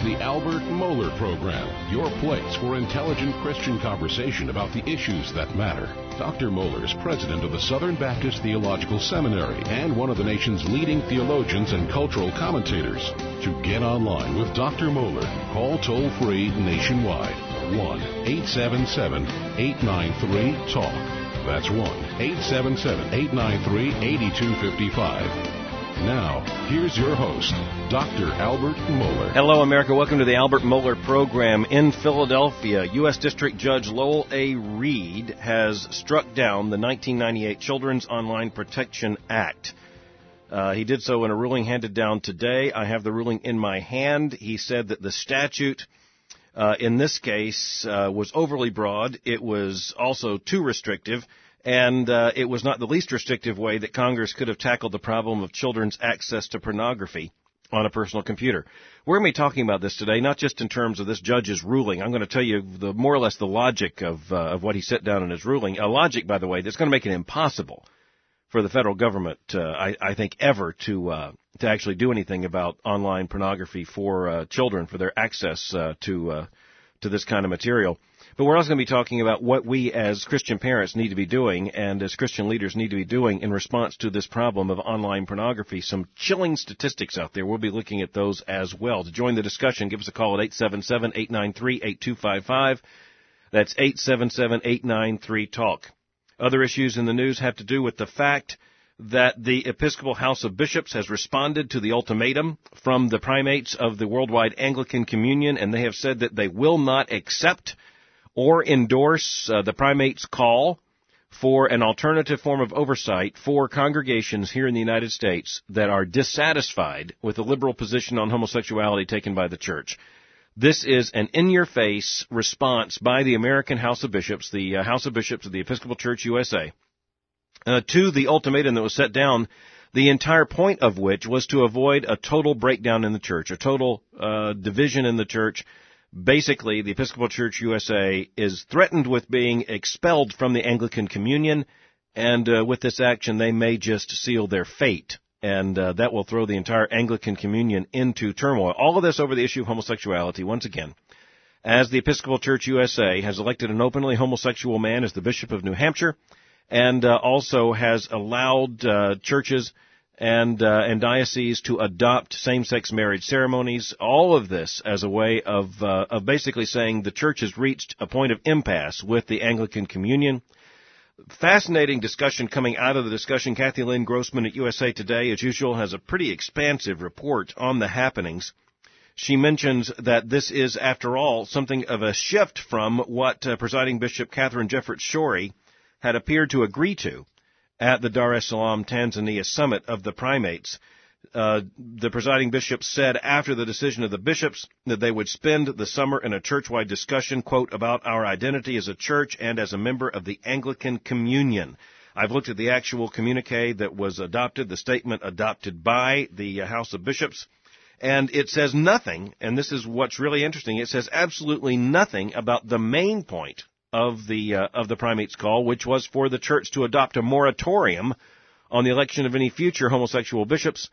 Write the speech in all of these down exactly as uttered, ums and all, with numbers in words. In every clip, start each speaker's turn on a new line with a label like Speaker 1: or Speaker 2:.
Speaker 1: the Albert Mohler Program, your place for intelligent Christian conversation about the issues that matter. Doctor Mohler is president of the Southern Baptist Theological Seminary and one of the nation's leading theologians and cultural commentators. To get online with Doctor Mohler, call toll-free nationwide, one eight seven seven, eight nine three, talk. That's one eight seven seven, eight nine three, eight two five five. Now, here's your host, Doctor Albert Mohler.
Speaker 2: Hello, America. Welcome to the Albert Mohler Program. In Philadelphia, U S District Judge Lowell A. Reed has struck down the nineteen ninety-eight Children's Online Protection Act. Uh, he did so in a ruling handed down today. I have the ruling in my hand. He said that the statute uh, in this case uh, was overly broad. It was also too restrictive. And uh, it was not the least restrictive way that Congress could have tackled the problem of children's access to pornography on a personal computer. We're going to be talking about this today, not just in terms of this judge's ruling. I'm going to tell you the more or less the logic of uh, of what he set down in his ruling. A logic, by the way, that's going to make it impossible for the federal government, uh, I, I think, ever to uh, to actually do anything about online pornography for uh, children, for their access uh, to uh, to this kind of material. But we're also going to be talking about what we as Christian parents need to be doing and as Christian leaders need to be doing in response to this problem of online pornography. Some chilling statistics out there. We'll be looking at those as well. To join the discussion, give us a call at eight seven seven, eight nine three, eight two five five. That's eight seven seven, eight nine three, talk. Other issues in the news have to do with the fact that the Episcopal House of Bishops has responded to the ultimatum from the primates of the Worldwide Anglican Communion, and they have said that they will not accept or endorse uh, the primate's call for an alternative form of oversight for congregations here in the United States that are dissatisfied with the liberal position on homosexuality taken by the church. This is an in-your-face response by the American House of Bishops, the uh, House of Bishops of the Episcopal Church U S A, uh, to the ultimatum that was set down, the entire point of which was to avoid a total breakdown in the church, a total uh, division in the church. Basically, the Episcopal Church U S A is threatened with being expelled from the Anglican Communion, and uh, with this action, they may just seal their fate, and uh, that will throw the entire Anglican Communion into turmoil. All of this over the issue of homosexuality, once again, as the Episcopal Church U S A has elected an openly homosexual man as the Bishop of New Hampshire, and uh, also has allowed uh, churches and uh, and dioceses to adopt same-sex marriage ceremonies, all of this as a way of uh, of basically saying the church has reached a point of impasse with the Anglican Communion. Fascinating discussion coming out of the discussion. Kathy Lynn Grossman at U S A Today, as usual, has a pretty expansive report on the happenings. She mentions that this is, after all, something of a shift from what uh, Presiding Bishop Catherine Jefferts Schori had appeared to agree to at the Dar es Salaam, Tanzania summit of the primates. Uh, the presiding bishop said after the decision of the bishops that they would spend the summer in a church-wide discussion, quote, about our identity as a church and as a member of the Anglican Communion. I've looked at the actual communique that was adopted, the statement adopted by the House of Bishops, and it says nothing, and this is what's really interesting, it says absolutely nothing about the main point of the uh, of the primate's call, which was for the church to adopt a moratorium on the election of any future homosexual bishops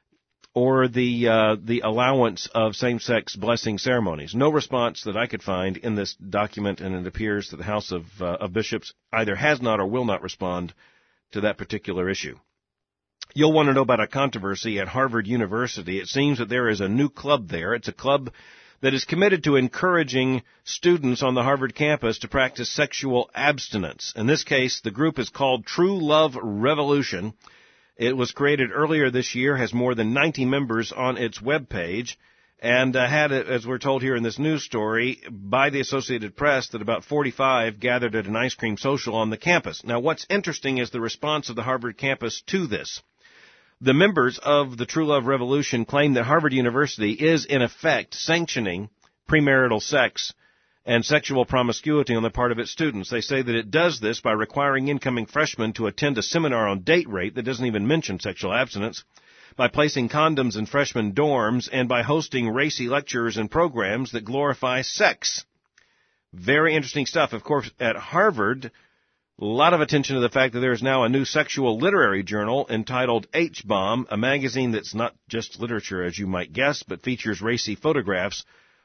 Speaker 2: or the uh, the allowance of same-sex blessing ceremonies. No response that I could find in this document, and it appears that the House of, uh, of Bishops either has not or will not respond to that particular issue. You'll want to know about a controversy at Harvard University. It seems that there is a new club there. It's a club that is committed to encouraging students on the Harvard campus to practice sexual abstinence. In this case, the group is called True Love Revolution. It was created earlier this year, has more than ninety members on its webpage, and uh, had, as we're told here in this news story, by the Associated Press, that about forty-five gathered at an ice cream social on the campus. Now, what's interesting is the response of the Harvard campus to this. The members of the True Love Revolution claim that Harvard University is, in effect, sanctioning premarital sex and sexual promiscuity on the part of its students. They say that it does this by requiring incoming freshmen to attend a seminar on date rape that doesn't even mention sexual abstinence, by placing condoms in freshman dorms, and by hosting racy lectures and programs that glorify sex. Very interesting stuff. Of course, at Harvard, a lot of attention to the fact that there is now a new sexual literary journal entitled H-Bomb, a magazine that's not just literature, as you might guess, but features racy photographs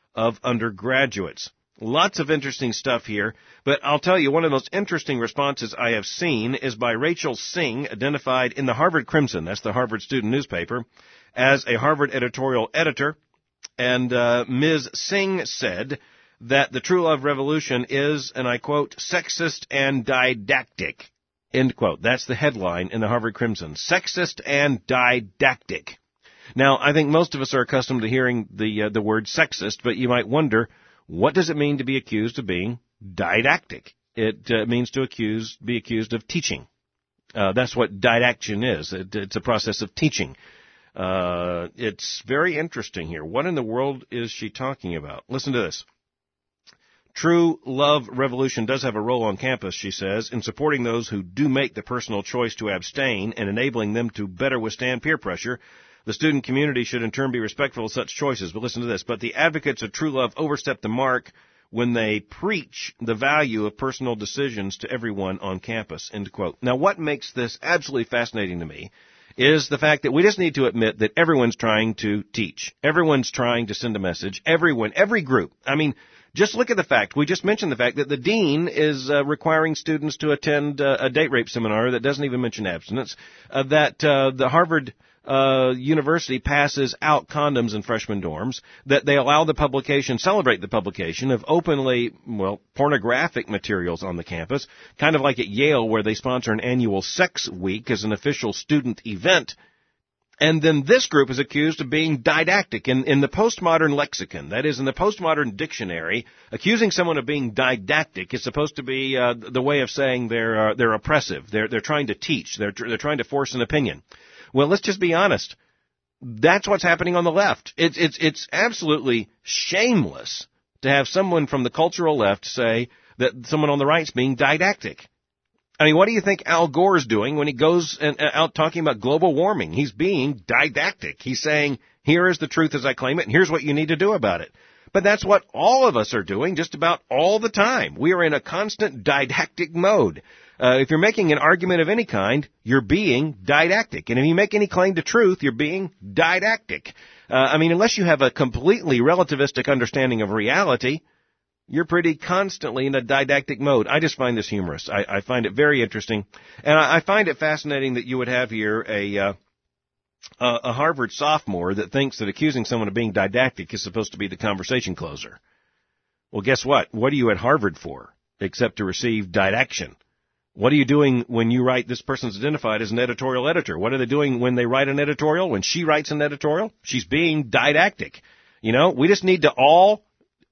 Speaker 2: of undergraduates. Lots of interesting stuff here, but I'll tell you, one of the most interesting responses I have seen is by Rachel Singh, identified in the Harvard Crimson, that's the Harvard student newspaper, as a Harvard editorial editor. And uh, Miz Singh said that the True Love Revolution is, and I quote, sexist and didactic, end quote. That's the headline in the Harvard Crimson, sexist and didactic. Now, I think most of us are accustomed to hearing the uh, the word sexist, but you might wonder, what does it mean to be accused of being didactic? It uh, means to accuse, be accused of teaching. Uh, that's what didaction is. It, it's a process of teaching. Uh, it's very interesting here. What in the world is she talking about? Listen to this. True Love Revolution does have a role on campus, she says, in supporting those who do make the personal choice to abstain and enabling them to better withstand peer pressure. The student community should in turn be respectful of such choices. But listen to this. But the advocates of true love overstep the mark when they preach the value of personal decisions to everyone on campus, end quote. Now, what makes this absolutely fascinating to me is the fact that we just need to admit that everyone's trying to teach. Everyone's trying to send a message. Everyone, every group. I mean, just look at the fact, we just mentioned the fact that the dean is uh, requiring students to attend uh, a date rape seminar that doesn't even mention abstinence, uh, that uh, the Harvard uh, University passes out condoms in freshman dorms, that they allow the publication, celebrate the publication of openly, well, pornographic materials on the campus, kind of like at Yale where they sponsor an annual sex week as an official student event. And then this group is accused of being didactic. In, in the postmodern lexicon, that is, in the postmodern dictionary, accusing someone of being didactic is supposed to be uh, the way of saying they're uh, they're oppressive. They're they're trying to teach. They're they're trying to force an opinion. Well, let's just be honest. That's what's happening on the left. It's it's it's absolutely shameless to have someone from the cultural left say that someone on the right's being didactic. I mean, what do you think Al Gore's doing when he goes and, uh, out talking about global warming? He's being didactic. He's saying, here is the truth as I claim it, and here's what you need to do about it. But that's what all of us are doing just about all the time. We are in a constant didactic mode. Uh, if you're making an argument of any kind, you're being didactic. And if you make any claim to truth, you're being didactic. Uh, I mean, unless you have a completely relativistic understanding of reality, you're pretty constantly in a didactic mode. I just find this humorous. I, I find it very interesting. And I, I find it fascinating that you would have here a, uh, a Harvard sophomore that thinks that accusing someone of being didactic is supposed to be the conversation closer. Well, guess what? What are you at Harvard for, except to receive didaction? What are you doing when you write this person's identified as an editorial editor? What are they doing when they write an editorial? When she writes an editorial? She's being didactic. You know, we just need to all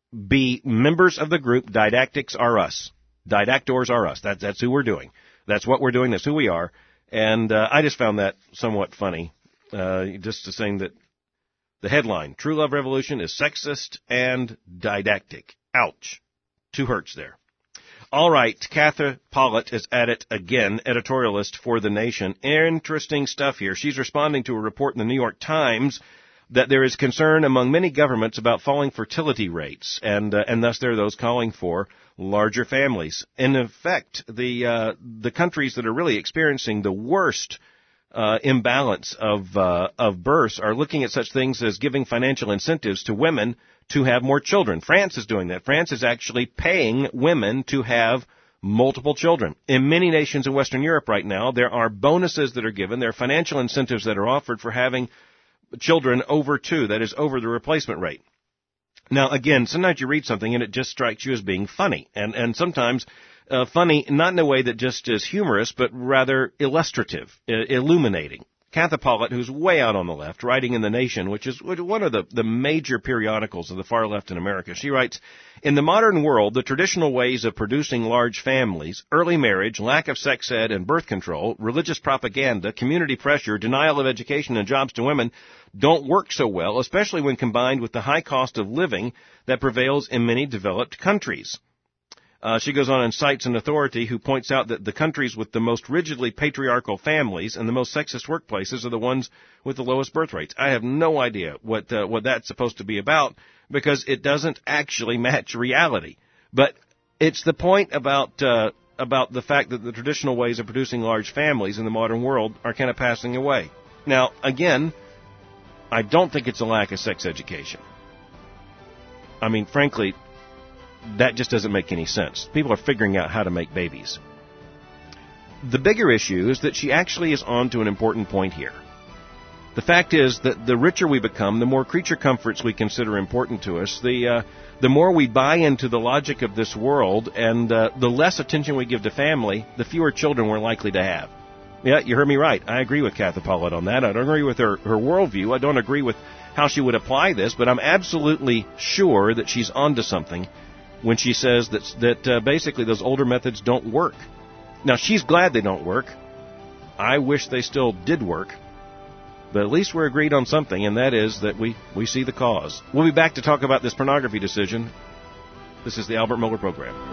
Speaker 2: be members of the group. Didactics are us. Didactors are us. That, that's who we're doing. That's what we're doing. That's who we are. And uh, I just found that somewhat funny. Uh, just to saying that the headline, True Love Revolution is sexist and didactic. Ouch. Two hurts there. All right, Katha Pollitt is at it again, editorialist for The Nation. Interesting stuff here. She's responding to a report in the New York Times that there is concern among many governments about falling fertility rates, and uh, and thus there are those calling for larger families. In effect, the uh, the countries that are really experiencing the worst uh, imbalance of uh, of births are looking at such things as giving financial incentives to women to have more children. France is doing that. France is actually paying women to have multiple children. In many nations in Western Europe right now, there are bonuses that are given. There are financial incentives that are offered for having children over two, that is, over the replacement rate. Now, again, sometimes you read something and it just strikes you as being funny, and, and sometimes uh, funny not in a way that just is humorous, but rather illustrative, uh, illuminating. Katha Pollitt, who's way out on the left, writing in The Nation, which is one of the, the major periodicals of the far left in America, she writes, in the modern world, the traditional ways of producing large families, early marriage, lack of sex ed and birth control, religious propaganda, community pressure, denial of education and jobs to women don't work so well, especially when combined with the high cost of living that prevails in many developed countries. Uh, she goes on and cites an authority who points out that the countries with the most rigidly patriarchal families and the most sexist workplaces are the ones with the lowest birth rates. I have no idea what uh, what that's supposed to be about, because it doesn't actually match reality. But it's the point about uh, about the fact that the traditional ways of producing large families in the modern world are kind of passing away. Now, again, I don't think it's a lack of sex education. I mean, frankly, that just doesn't make any sense. People are figuring out how to make babies. The bigger issue is that she actually is on to an important point here. The fact is that the richer we become, the more creature comforts we consider important to us, the uh, the more we buy into the logic of this world, and uh, the less attention we give to family, the fewer children we're likely to have. Yeah, you heard me right. I agree with Kathy Pollitt on that. I don't agree with her, her worldview. I don't agree with how she would apply this, but I'm absolutely sure that she's onto something when she says that, that uh, basically those older methods don't work. Now, she's glad they don't work. I wish they still did work. But at least we're agreed on something, and that is that we, we see the cause. We'll be back to talk about this pornography decision. This is the Albert Mohler Program.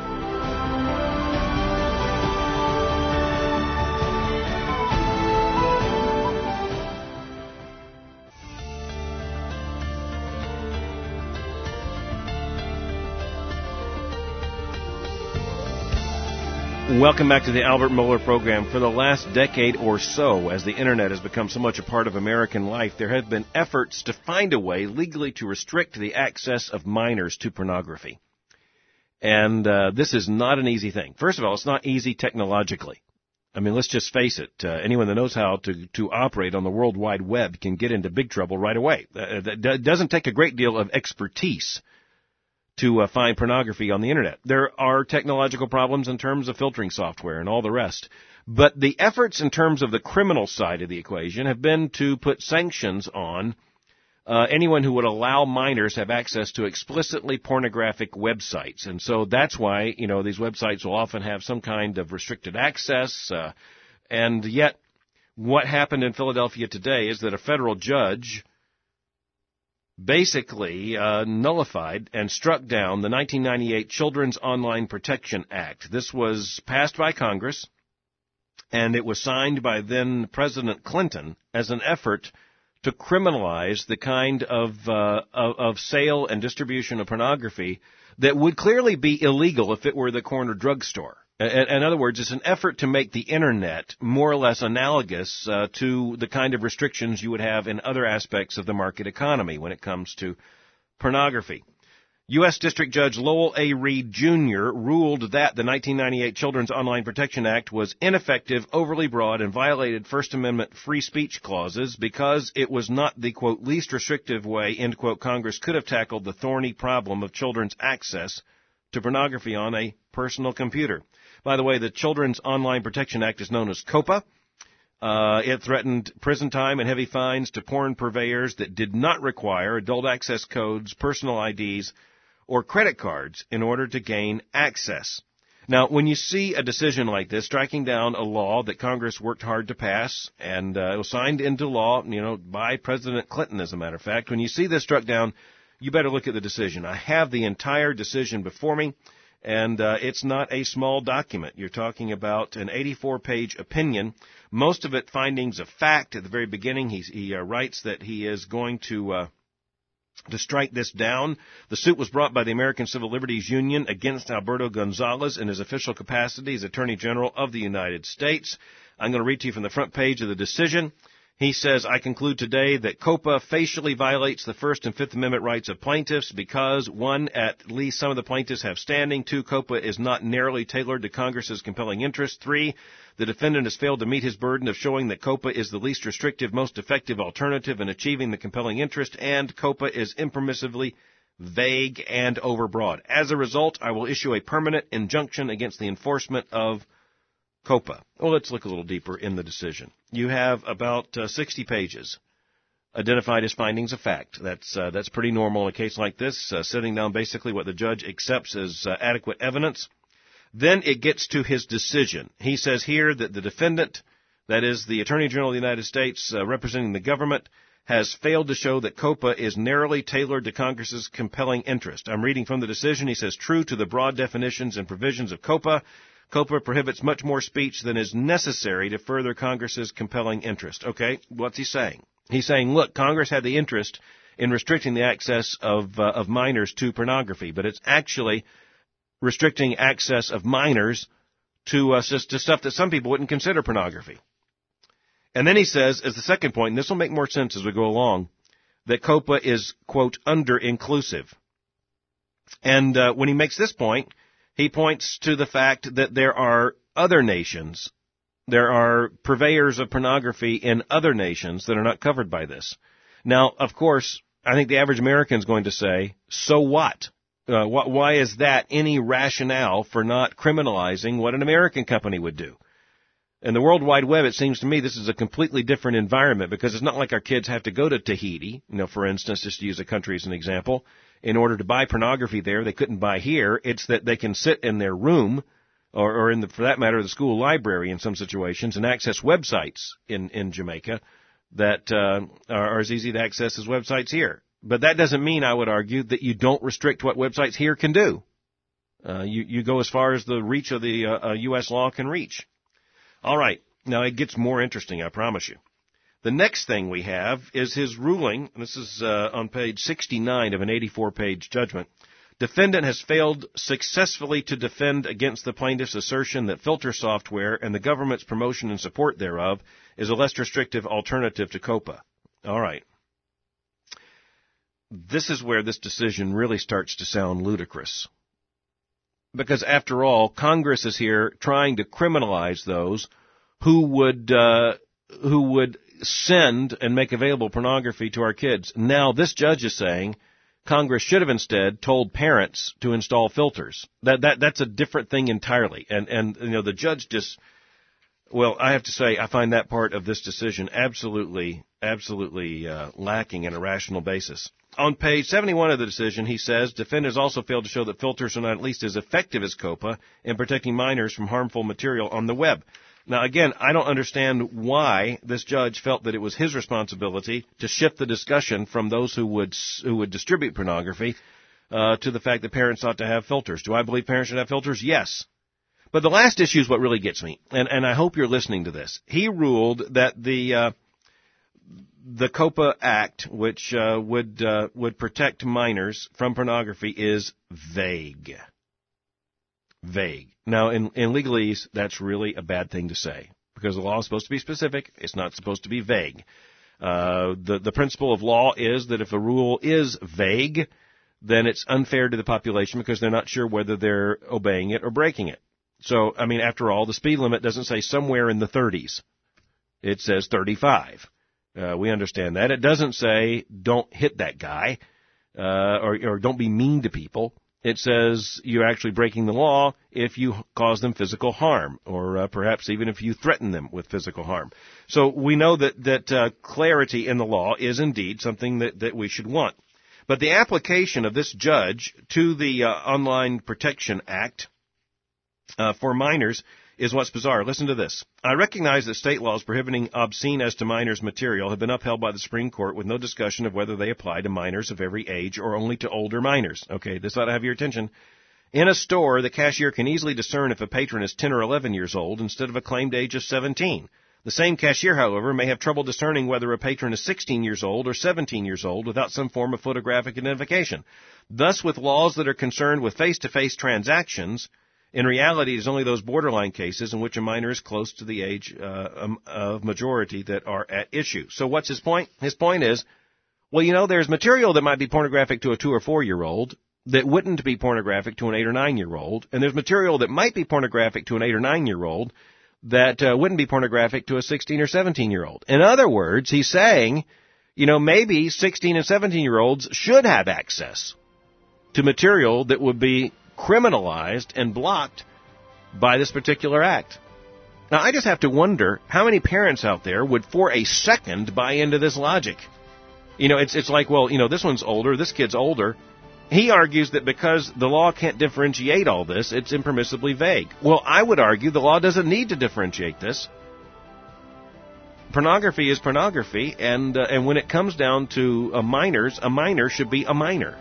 Speaker 2: Welcome back to the Albert Mohler Program. For the last decade or so, as the Internet has become so much a part of American life, there have been efforts to find a way legally to restrict the access of minors to pornography. And uh, this is not an easy thing. First of all, it's not easy technologically. I mean, let's just face it. Uh, anyone that knows how to, to operate on the World Wide Web can get into big trouble right away. Uh, that doesn't take a great deal of expertise to uh, find pornography on the Internet. There are technological problems in terms of filtering software and all the rest. But the efforts in terms of the criminal side of the equation have been to put sanctions on uh, anyone who would allow minors to have access to explicitly pornographic websites. And so that's why, you know, these websites will often have some kind of restricted access. Uh, and yet what happened in Philadelphia today is that a federal judge basically uh, nullified and struck down the nineteen ninety-eight Children's Online Protection Act. This was passed by Congress, and it was signed by then President Clinton as an effort to criminalize the kind of, uh, of, of sale and distribution of pornography that would clearly be illegal if it were the corner drugstore. In other words, it's an effort to make the Internet more or less analogous uh, to the kind of restrictions you would have in other aspects of the market economy when it comes to pornography. U S. District Judge Lowell A. Reed, Junior ruled that the nineteen ninety-eight Children's Online Protection Act was ineffective, overly broad, and violated First Amendment free speech clauses because it was not the, quote, least restrictive way, end quote, Congress could have tackled the thorny problem of children's access to pornography on a personal computer. By the way, the Children's Online Protection Act is known as COPA. Uh, it threatened prison time and heavy fines to porn purveyors that did not require adult access codes, personal I Ds, or credit cards in order to gain access. Now, when you see a decision like this, striking down a law that Congress worked hard to pass, and uh, it was signed into law, you know, by President Clinton, as a matter of fact, when you see this struck down, you better look at the decision. I have the entire decision before me. And uh, it's not a small document. You're talking about an eighty-four page opinion, most of it findings of fact. At the very beginning, he, he uh, writes that he is going to uh, to strike this down. The suit was brought by the American Civil Liberties Union against Alberto Gonzalez in his official capacity as Attorney General of the United States. I'm going to read to you from the front page of the decision. He says, I conclude today that COPA facially violates the First and Fifth Amendment rights of plaintiffs because, one, at least some of the plaintiffs have standing. Two, COPA is not narrowly tailored to Congress's compelling interest. Three, the defendant has failed to meet his burden of showing that COPA is the least restrictive, most effective alternative in achieving the compelling interest, and COPA is impermissibly vague and overbroad. As a result, I will issue a permanent injunction against the enforcement of COPA. Well, let's look a little deeper in the decision. You have about uh, sixty pages identified as findings of fact. That's uh, that's pretty normal in a case like this, uh, setting down basically what the judge accepts as uh, adequate evidence. Then it gets to his decision. He says here that the defendant, that is the Attorney General of the United States uh, representing the government, has failed to show that COPA is narrowly tailored to Congress's compelling interest. I'm reading from the decision. He says, true to the broad definitions and provisions of COPA, COPA prohibits much more speech than is necessary to further Congress's compelling interest. Okay, what's he saying? He's saying, look, Congress had the interest in restricting the access of uh, of minors to pornography, but it's actually restricting access of minors to, uh, to stuff that some people wouldn't consider pornography. And then he says, as the second point, and this will make more sense as we go along, that COPA is, quote, under-inclusive. And uh, when he makes this point, he points to the fact that there are other nations, there are purveyors of pornography in other nations that are not covered by this. Now, of course, I think the average American is going to say, so what? Uh, wh- why is that any rationale for not criminalizing what an American company would do? In the World Wide Web, it seems to me this is a completely different environment because it's not like our kids have to go to Tahiti, you know, for instance, just to use a country as an example, in order to buy pornography there they couldn't buy here. It's that they can sit in their room or, or in the, for that matter, the school library in some situations and access websites in, in Jamaica that uh, are, are as easy to access as websites here. But that doesn't mean, I would argue, that you don't restrict what websites here can do. Uh, you, you go as far as the reach of the uh, uh, U S law can reach. All right. Now, it gets more interesting, I promise you. The next thing we have is his ruling. This is uh, on page sixty-nine of an eighty-four page judgment. Defendant has failed successfully to defend against the plaintiff's assertion that filter software and the government's promotion and support thereof is a less restrictive alternative to COPA. All right. This is where this decision really starts to sound ludicrous. Because after all, Congress is here trying to criminalize those who would uh, who would send and make available pornography to our kids. Now, this judge is saying Congress should have instead told parents to install filters. That that that's a different thing entirely. And and you know the judge just well, I have to say I find that part of this decision absolutely absolutely uh, lacking in a rational basis. On page seventy-one of the decision, he says, defendants also failed to show that filters are not at least as effective as COPA in protecting minors from harmful material on the web. Now, again, I don't understand why this judge felt that it was his responsibility to shift the discussion from those who would who would distribute pornography uh, to the fact that parents ought to have filters. Do I believe parents should have filters? Yes. But the last issue is what really gets me, and, and I hope you're listening to this. He ruled that the uh, the COPA Act, which uh, would uh, would protect minors from pornography, is vague. Vague. Now, in, in legalese, that's really a bad thing to say because the law is supposed to be specific. It's not supposed to be vague. Uh, the the principle of law is that if a rule is vague, then it's unfair to the population because they're not sure whether they're obeying it or breaking it. So, I mean, after all, the speed limit doesn't say somewhere in the thirties. It says thirty-five. Uh, we understand that. It doesn't say don't hit that guy uh, or, or don't be mean to people. It says you're actually breaking the law if you cause them physical harm or uh, perhaps even if you threaten them with physical harm. So we know that, that uh, clarity in the law is indeed something that, that we should want. But the application of this judge to the uh, Online Protection Act uh, for minors is what's bizarre. Listen to this. I recognize that state laws prohibiting obscene as to minors material have been upheld by the Supreme Court with no discussion of whether they apply to minors of every age or only to older minors. Okay, this ought to have your attention. In a store, the cashier can easily discern if a patron is ten or eleven years old instead of a claimed age of seventeen. The same cashier, however, may have trouble discerning whether a patron is sixteen years old or seventeen years old without some form of photographic identification. Thus, with laws that are concerned with face-to-face transactions, in reality, it's only those borderline cases in which a minor is close to the age uh, um, of majority that are at issue. So what's his point? His point is, well, you know, there's material that might be pornographic to a two- or four-year-old that wouldn't be pornographic to an eight- or nine-year-old, and there's material that might be pornographic to an eight- or nine-year-old that uh, wouldn't be pornographic to a sixteen- or seventeen-year-old. In other words, he's saying, you know, maybe sixteen- and seventeen-year-olds should have access to material that would be criminalized and blocked by this particular act. Now, I just have to wonder how many parents out there would for a second buy into this logic. You know, it's it's like, well, you know, this one's older, this kid's older. He argues that because the law can't differentiate all this, it's impermissibly vague. Well, I would argue the law doesn't need to differentiate this. Pornography is pornography, and uh, and when it comes down to uh, minors, a minor should be a minor.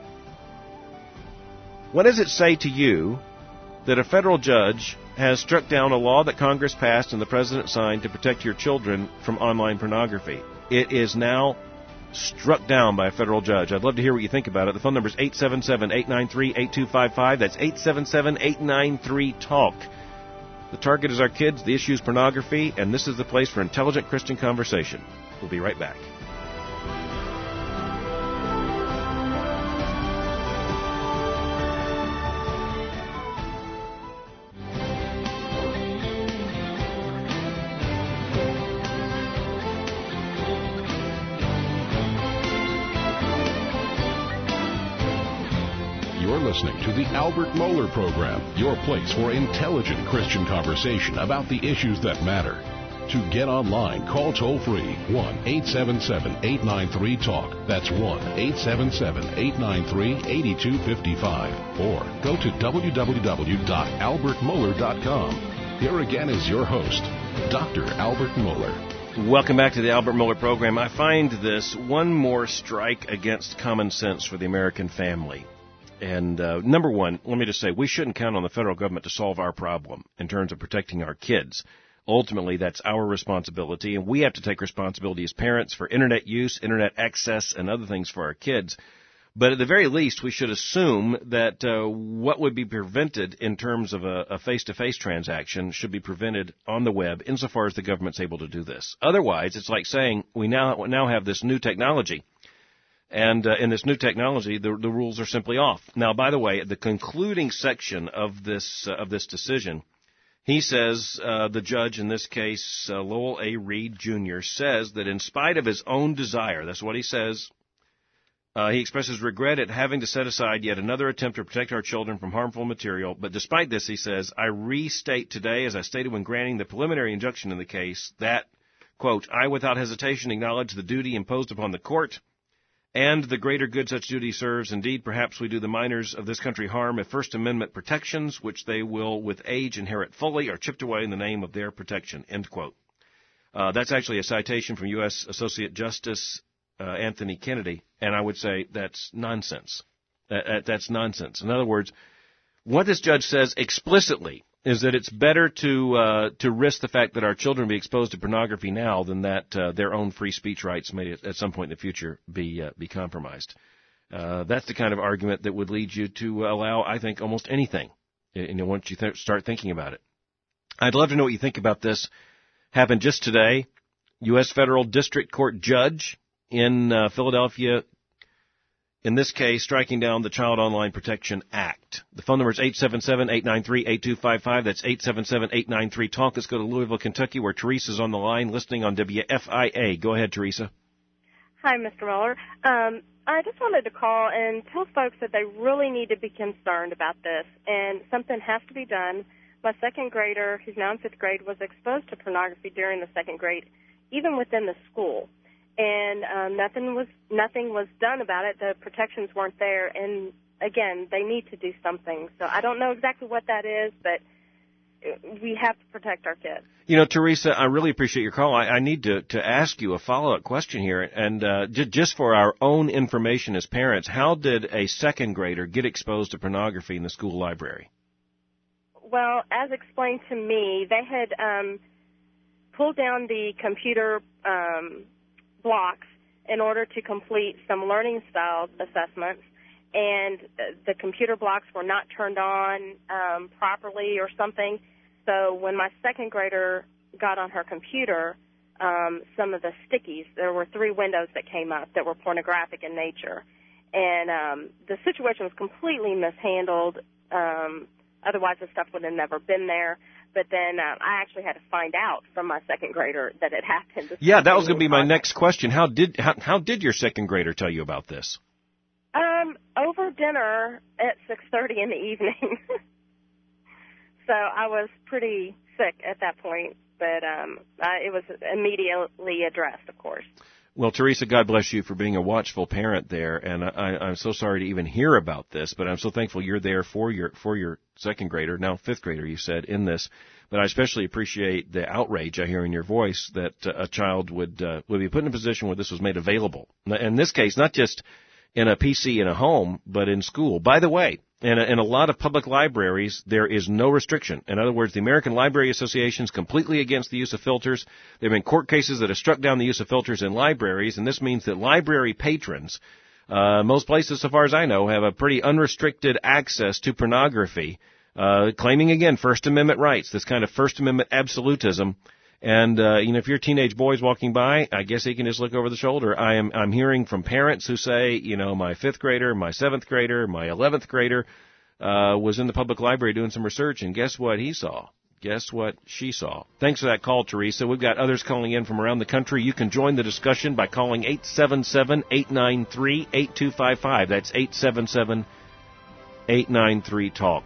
Speaker 2: What does it say to you that a federal judge has struck down a law that Congress passed and the President signed to protect your children from online pornography? It is now struck down by a federal judge. I'd love to hear what you think about it. The phone number is eight seven seven, eight nine three, eight two five five. That's eight seven seven, eight nine three, TALK. The target is our kids, the issue is pornography, and this is the place for intelligent Christian conversation. We'll be right back.
Speaker 1: listening to the Albert Mohler Program, your place for intelligent Christian conversation about the issues that matter. To get online, call toll-free one eight seven seven, eight nine three, TALK. That's one eight seven seven, eight nine three, eight two five five. Or go to w w w dot albert mohler dot com. Here again is your host, Doctor Albert Mohler.
Speaker 2: Welcome back to the Albert Mohler Program. I find this one more strike against common sense for the American family. And uh, number one, let me just say, we shouldn't count on the federal government to solve our problem in terms of protecting our kids. Ultimately, that's our responsibility, and we have to take responsibility as parents for Internet use, Internet access, and other things for our kids. But at the very least, we should assume that uh, what would be prevented in terms of a, a face-to-face transaction should be prevented on the web insofar as the government's able to do this. Otherwise, it's like saying we now now have this new technology, and uh, in this new technology, the, the rules are simply off. Now, by the way, the concluding section of this uh, of this decision, he says, uh, the judge in this case, uh, Lowell A. Reed, Junior, says that in spite of his own desire, that's what he says, uh, he expresses regret at having to set aside yet another attempt to protect our children from harmful material. But despite this, he says, I restate today, as I stated when granting the preliminary injunction in the case, that, quote, I without hesitation acknowledge the duty imposed upon the court and the greater good such duty serves. Indeed, perhaps we do the minors of this country harm if First Amendment protections, which they will with age inherit fully, are chipped away in the name of their protection, end quote. Uh, that's actually a citation from U S Associate Justice uh, Anthony Kennedy, and I would say that's nonsense. That, that's nonsense. In other words, what this judge says explicitly is that it's better to uh, to risk the fact that our children be exposed to pornography now than that uh, their own free speech rights may at some point in the future be uh, be compromised. Uh, that's the kind of argument that would lead you to allow, I think, almost anything, you know, once you th- start thinking about it. I'd love to know what you think about this. Happened just today. U S Federal District Court judge in uh, Philadelphia, in this case, striking down the Child Online Protection Act. The phone number is eight seven seven, eight nine three, eight two five five. That's eight seven seven, eight nine three, TALK. Let's go to Louisville, Kentucky, where Teresa's on the line, listening on W F I A. Go ahead, Teresa.
Speaker 3: Hi, Mister Mohler. Um, I just wanted to call and tell folks that they really need to be concerned about this, and something has to be done. My second grader, who's now in fifth grade, was exposed to pornography during the second grade, even within the school. And um, nothing was nothing was done about it. The protections weren't there. And, again, they need to do something. So I don't know exactly what that is, but we have to protect our kids.
Speaker 2: You know, Teresa, I really appreciate your call. I, I need to, to ask you a follow-up question here. And uh, j- just for our own information as parents, how did a second grader get exposed to pornography in the school library?
Speaker 3: Well, as explained to me, they had um, pulled down the computer um blocks in order to complete some learning style assessments, and the computer blocks were not turned on um, properly or something. So when my second grader got on her computer, um, some of the stickies, there were three windows that came up that were pornographic in nature. And um, the situation was completely mishandled. Um, otherwise, the stuff would have never been there. But then uh, I actually had to find out from my second grader that it happened.
Speaker 2: Yeah, that was going to be my next question. How did how, how did your second grader tell you about this?
Speaker 3: Um, over dinner at six thirty in the evening. So I was pretty sick at that point, but um, I, it was immediately addressed, of course.
Speaker 2: Well, Teresa, God bless you for being a watchful parent there, and I, I'm so sorry to even hear about this, but I'm so thankful you're there for your for your second grader, now fifth grader, you said, in this. But I especially appreciate the outrage I hear in your voice that uh, a child would uh, would be put in a position where this was made available. In this case, not just in a P C in a home, but in school. By the way, in a, in a lot of public libraries, there is no restriction. In other words, the American Library Association is completely against the use of filters. There have been court cases that have struck down the use of filters in libraries, and this means that library patrons, uh, most places, so far as I know, have a pretty unrestricted access to pornography, uh, claiming, again, First Amendment rights, this kind of First Amendment absolutism. And, uh, you know, if your teenage boy's walking by, I guess he can just look over the shoulder. I am, I'm hearing from parents who say, you know, my fifth grader, my seventh grader, my eleventh grader, uh, was in the public library doing some research, and guess what he saw? Guess what she saw? Thanks for that call, Teresa. We've got others calling in from around the country. You can join the discussion by calling eight seven seven, eight nine three, eight two five five. That's eight seven seven, eight nine three, talk.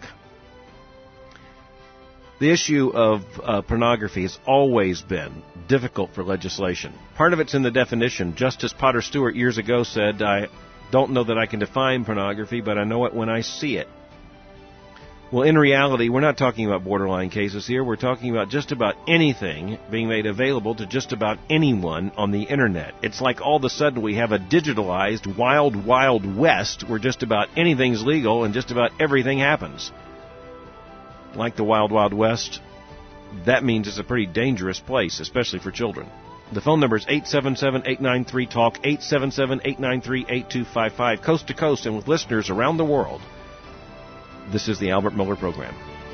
Speaker 2: The issue of uh, pornography has always been difficult for legislation. Part of it's in the definition. Justice Potter Stewart years ago said, I don't know that I can define pornography, but I know it when I see it. Well, in reality, we're not talking about borderline cases here. We're talking about just about anything being made available to just about anyone on the Internet. It's like all of a sudden we have a digitalized wild, wild west where just about anything's legal and just about everything happens. Like the wild, wild west, that means it's a pretty dangerous place, especially for children. The phone number is eight seven seven, eight nine three, talk, eight seven seven, eight nine three, eight two five five, coast to coast and with listeners around the world. This is the Albert Mohler Program.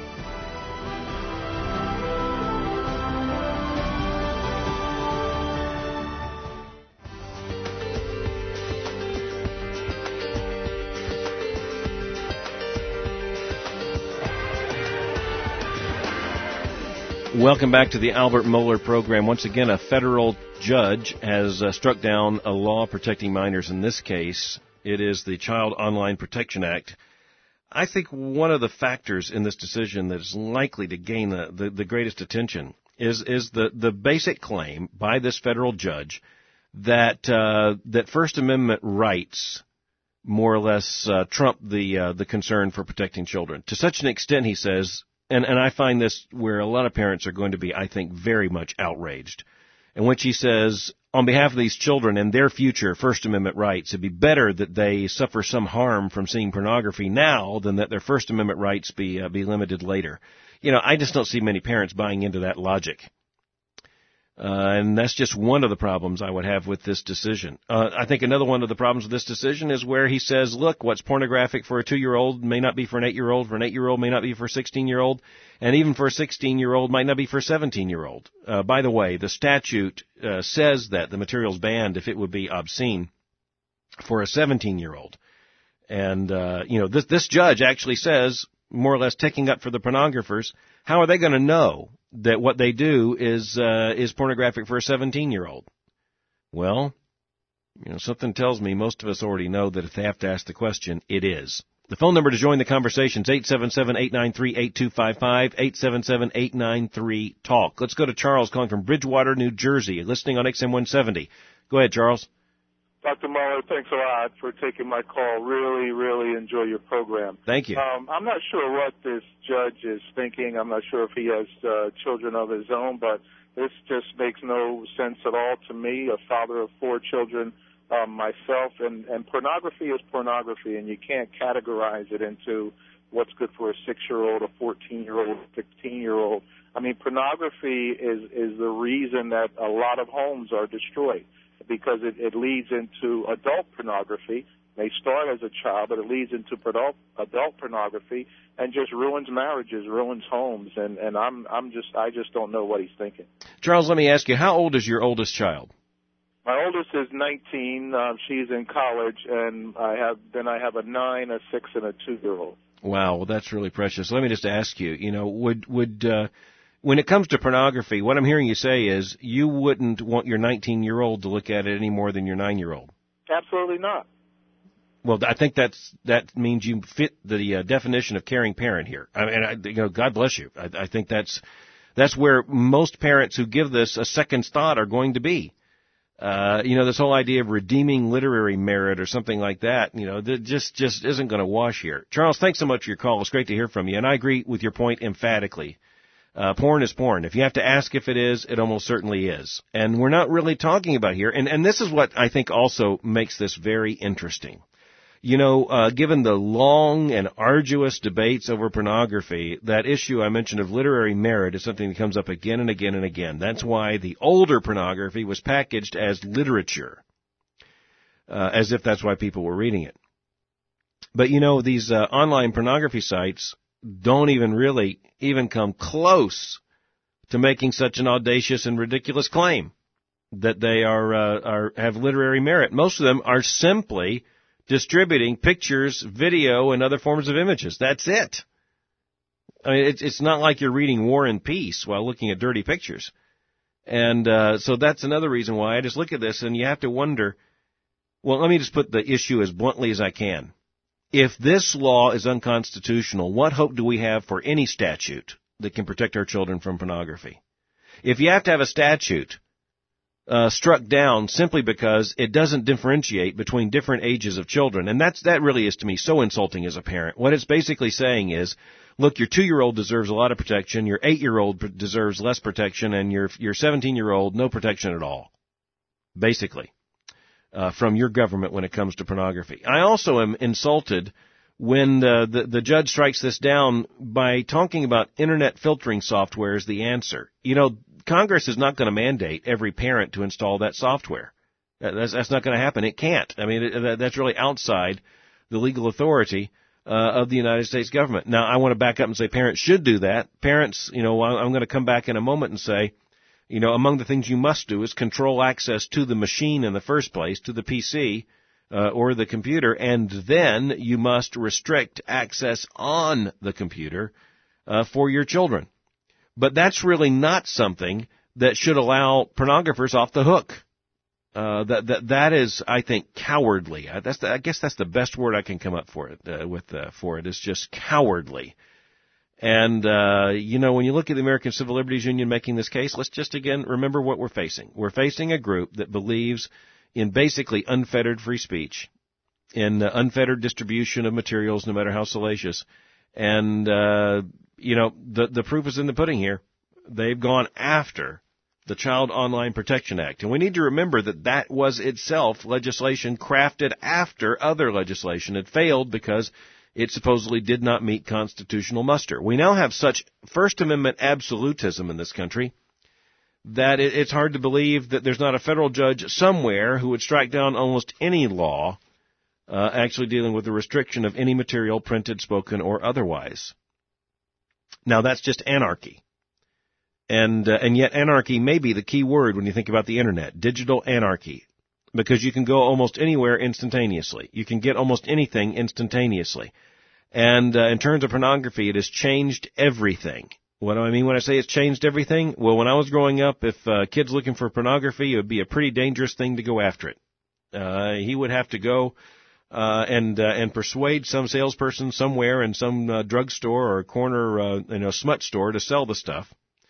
Speaker 2: Welcome back to the Albert Mohler Program. Once again, a federal judge has uh, struck down a law protecting minors. In this case, it is the Child Online Protection Act. I think one of the factors in this decision that is likely to gain the, the, the greatest attention is is the, the basic claim by this federal judge that uh, that First Amendment rights more or less uh, trump the uh, the concern for protecting children. To such an extent, he says, and, and I find this where a lot of parents are going to be, I think, very much outraged, in which he says, on behalf of these children and their future First Amendment rights, it'd be better that they suffer some harm from seeing pornography now than that their First Amendment rights be uh, be limited later. You know, I just don't see many parents buying into that logic. Uh, and that's just one of the problems I would have with this decision. Uh, I think another one of the problems with this decision is where he says, look, what's pornographic for a two-year-old may not be for an eight-year-old, for an eight-year-old may not be for a sixteen-year-old, and even for a sixteen-year-old might not be for a seventeen-year-old. Uh, by the way, the statute uh, says that the material's banned if it would be obscene for a seventeen-year-old. And, uh, you know, this, this judge actually says, more or less taking up for the pornographers, how are they going to know that what they do is uh, is pornographic for a seventeen-year-old? Well, you know, something tells me most of us already know that if they have to ask the question, it is. The phone number to join the conversation is eight seven seven, eight nine three, eight two five five, eight seven seven, eight nine three, talk. Let's go to Charles calling from Bridgewater, New Jersey, listening on X M one seventy. Go ahead, Charles.
Speaker 4: Doctor Mohler, thanks a lot for taking my call. Really, really enjoy your program.
Speaker 2: Thank you.
Speaker 4: Um, I'm not sure what this judge is thinking. I'm not sure if he has uh, children of his own, but this just makes no sense at all to me, a father of four children um, myself. And, and pornography is pornography, and you can't categorize it into what's good for a six-year-old, a fourteen-year-old, a fifteen-year-old. I mean, pornography is, is the reason that a lot of homes are destroyed, because it, it leads into adult pornography. They start as a child, but it leads into adult, adult pornography and just ruins marriages, ruins homes. And, and I'm I'm just I just don't know what he's thinking.
Speaker 2: Charles, let me ask you, how old is your oldest child?
Speaker 4: My oldest is nineteen. Uh, she's in college, and I have then I have a nine, a six, and a two-year-old.
Speaker 2: Wow, well, that's really precious. Let me just ask you, you know, would would uh, when it comes to pornography, what I'm hearing you say is you wouldn't want your nineteen-year-old to look at it any more than your nine-year-old.
Speaker 4: Absolutely not.
Speaker 2: Well, I think that's that means you fit the uh, definition of caring parent here. I mean, I, you know, God bless you. I, I think that's that's where most parents who give this a second thought are going to be. Uh, you know, this whole idea of redeeming literary merit or something like that, you know, that just just isn't going to wash here. Charles, thanks so much for your call. It's great to hear from you, and I agree with your point emphatically. Uh, porn is porn. If you have to ask if it is, it almost certainly is. And we're not really talking about here. And, and this is what I think also makes this very interesting. You know, uh, given the long and arduous debates over pornography, that issue I mentioned of literary merit is something that comes up again and again and again. That's why the older pornography was packaged as literature, uh, as if that's why people were reading it. But, you know, these uh, online pornography sites don't even really even come close to making such an audacious and ridiculous claim that they are, uh, are have literary merit. Most of them are simply distributing pictures, video, and other forms of images. That's it. I mean, it's, it's not like you're reading War and Peace while looking at dirty pictures. And uh, so that's another reason why I just look at this and you have to wonder, well, let me just put the issue as bluntly as I can. If this law is unconstitutional, what hope do we have for any statute that can protect our children from pornography? If you have to have a statute uh, struck down simply because it doesn't differentiate between different ages of children, and that's that really is to me so insulting as a parent. What it's basically saying is, look, your two-year-old deserves a lot of protection, your eight-year-old deserves less protection, and your your seventeen-year-old no protection at all, basically, uh, from your government when it comes to pornography. I also am insulted when the, the, the judge strikes this down by talking about internet filtering software as the answer. You know, Congress is not going to mandate every parent to install that software. That's, that's not going to happen. It can't. I mean, it, that's really outside the legal authority Uh, of the United States government. Now, I want to back up and say parents should do that. Parents, you know, I'm going to come back in a moment and say, you know, among the things you must do is control access to the machine in the first place, to the P C uh, or the computer, and then you must restrict access on the computer uh, for your children. But that's really not something that should allow pornographers off the hook. Uh, that, that, that is, I think, cowardly. That's the, I guess that's the best word I can come up for it, uh, with, uh, for it. It's just cowardly. And, uh, you know, when you look at the American Civil Liberties Union making this case, let's just again remember what we're facing. We're facing a group that believes in basically unfettered free speech, in uh, unfettered distribution of materials, no matter how salacious. And, uh, you know, the, the proof is in the pudding here. They've gone after the Child Online Protection Act. And we need to remember that that was itself legislation crafted after other legislation had failed because it supposedly did not meet constitutional muster. We now have such First Amendment absolutism in this country that it's hard to believe that there's not a federal judge somewhere who would strike down almost any law uh, actually dealing with the restriction of any material, printed, spoken, or otherwise. Now, that's just anarchy. And uh, and yet anarchy may be the key word when you think about the Internet, digital anarchy, because you can go almost anywhere instantaneously. You can get almost anything instantaneously. And uh, in terms of pornography, it has changed everything. What do I mean when I say it's changed everything? Well, when I was growing up, if uh, kids looking for pornography, it would be a pretty dangerous thing to go after it. Uh, he would have to go uh, and uh, and persuade some salesperson somewhere in some uh, drugstore or corner uh, you know smut store to sell the stuff.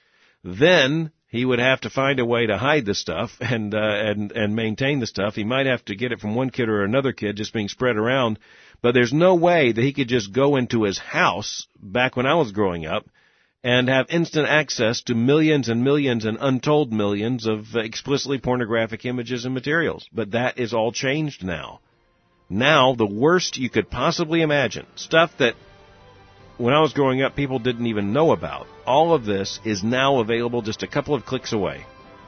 Speaker 2: Then he would have to find a way to hide the stuff and uh, and and maintain the stuff. He might have to get it from one kid or another kid just being spread around, but there's no way that he could just go into his house back when I was growing up and have instant access to millions and millions and untold millions of explicitly pornographic images and materials. But that is all changed now. Now, the worst you could possibly imagine, stuff that when I was growing up, people didn't even know about. All of this is now available just a couple of clicks away.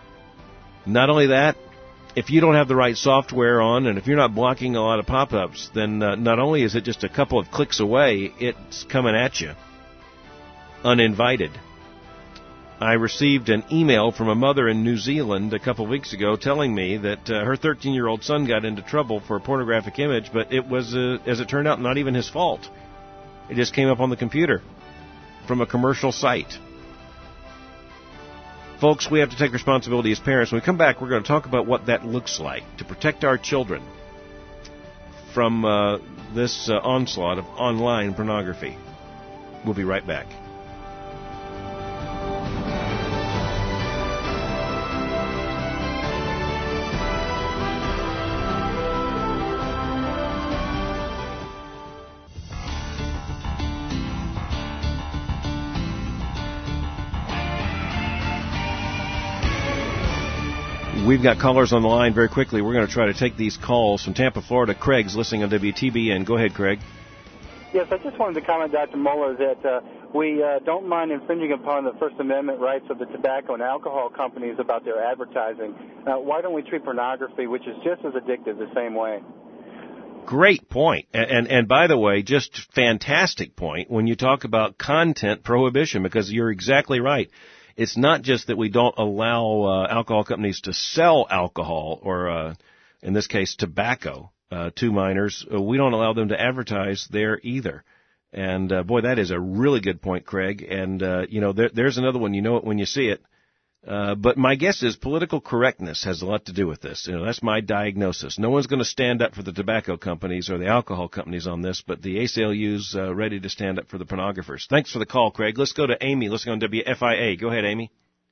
Speaker 2: Not only that, if you don't have the right software on, and if you're not blocking a lot of pop-ups, then uh, not only is it just a couple of clicks away, it's coming at you, uninvited. I received an email from a mother in New Zealand a couple of weeks ago telling me that uh, her thirteen-year-old son got into trouble for a pornographic image, but it was, uh, as it turned out, not even his fault. It just came up on the computer from a commercial site. Folks, we have to take responsibility as parents. When we come back, we're going to talk about what that looks like to protect our children from uh, this uh, onslaught of online pornography. We'll be right back. We've got callers on the line very quickly. We're going to try to take these calls from Tampa, Florida. Craig's listening on W T B N. Go ahead, Craig.
Speaker 5: Yes, I just wanted to comment, Doctor Moeller, that uh, we uh, don't mind infringing upon the First Amendment rights of the tobacco and alcohol companies about their advertising. Uh, why don't we treat pornography, which is just as addictive, the same way?
Speaker 2: Great point. And, and, and by the way, just fantastic point when you talk about content prohibition, because you're exactly right. It's not just that we don't allow uh, alcohol companies to sell alcohol or, uh, in this case, tobacco uh, to minors. Uh, we don't allow them to advertise there either. And, uh, boy, that is a really good point, Craig. And, uh, you know, there, there's another one. You know it when you see it. Uh, but my guess is political correctness has a lot to do with this. You know, that's my diagnosis. No one's going to stand up for the tobacco companies or the alcohol companies on this, but the A C L U's uh, ready to stand up for the pornographers. Thanks for the call, Craig. Let's go to Amy. Let's go on W F I A. Go ahead, Amy.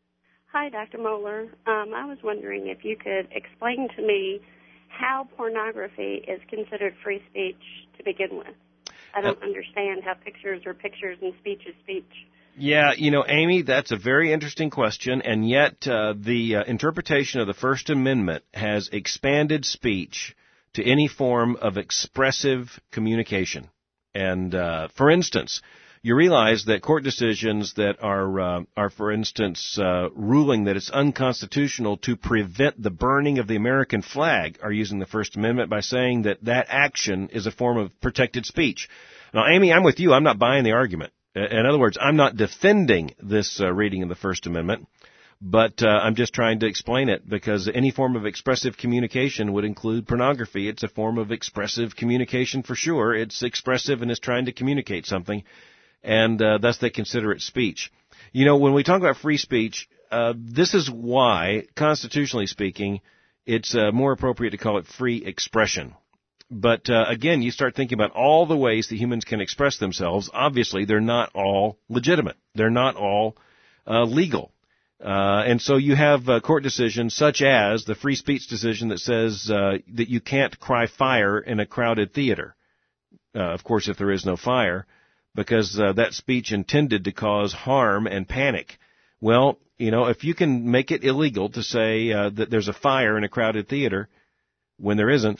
Speaker 6: Hi, Doctor Moeller. Um, I was wondering if you could explain to me how pornography is considered free speech to begin with. I don't uh, understand how pictures are pictures and speech is speech.
Speaker 2: Yeah, you know, Amy, that's a very interesting question, and yet uh, the uh, interpretation of the First Amendment has expanded speech to any form of expressive communication. And, uh, for instance, you realize that court decisions that are, uh, are for instance, uh, ruling that it's unconstitutional to prevent the burning of the American flag are using the First Amendment by saying that that action is a form of protected speech. Now, Amy, I'm with you. I'm not buying the argument. In other words, I'm not defending this uh, reading of the First Amendment, but uh, I'm just trying to explain it because any form of expressive communication would include pornography. It's a form of expressive communication for sure. It's expressive and is trying to communicate something, and uh, thus they consider it speech. You know, when we talk about free speech, uh, this is why, constitutionally speaking, it's uh, more appropriate to call it free expression. But, uh, again, you start thinking about all the ways that humans can express themselves. Obviously, they're not all legitimate. They're not all uh, legal. Uh, and so you have uh, court decisions such as the free speech decision that says uh, that you can't cry fire in a crowded theater. Uh, of course, if there is no fire, because uh, that speech intended to cause harm and panic. Well, you know, if you can make it illegal to say uh, that there's a fire in a crowded theater when there isn't,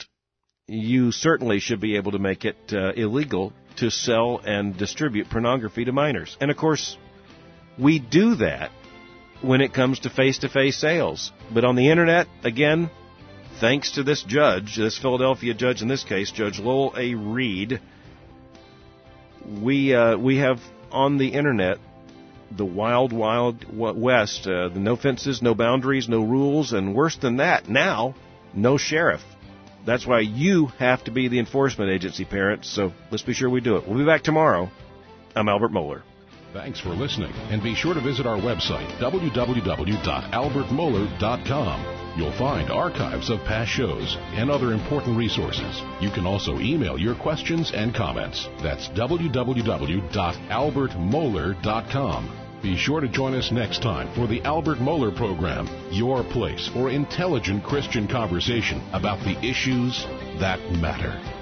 Speaker 2: you certainly should be able to make it uh, illegal to sell and distribute pornography to minors. And, of course, we do that when it comes to face-to-face sales. But on the Internet, again, thanks to this judge, this Philadelphia judge in this case, Judge Lowell A. Reed, we uh, we have on the Internet the wild, wild west, uh, the no fences, no boundaries, no rules, and worse than that, now, no sheriff. That's why you have to be the enforcement agency, parents, so let's be sure we do it. We'll be back tomorrow. I'm Albert Mohler.
Speaker 1: Thanks for listening, and be sure to visit our website, w w w dot albert mohler dot com. You'll find archives of past shows and other important resources. You can also email your questions and comments. That's w w w dot albert mohler dot com. Be sure to join us next time for the Albert Mohler Program, your place for intelligent Christian conversation about the issues that matter.